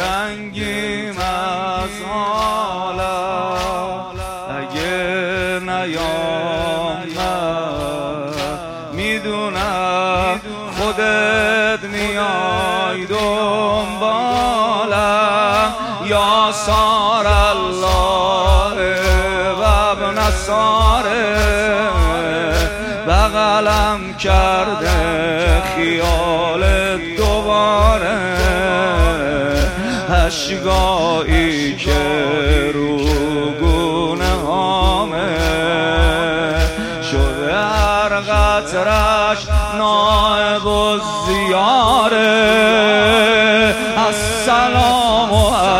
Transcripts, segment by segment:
رنگیم از حالم اگه نیامد میدونم خودت میای دنبالم یا سار الله و ابن ساره بغلم کرده خیالت دوباره اشکایی که رو گونه هامه شده هر قطرش نائب الزیاره السلام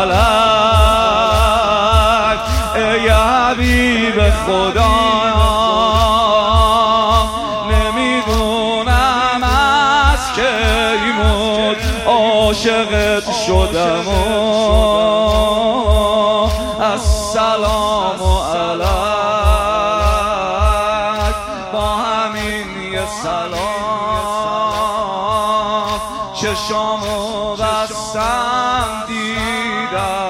علیک ای حبیب خدا نمیدونم از کی بود عاشقت شدم السلام علیک با همین یه سلام چشامو بستم دیدم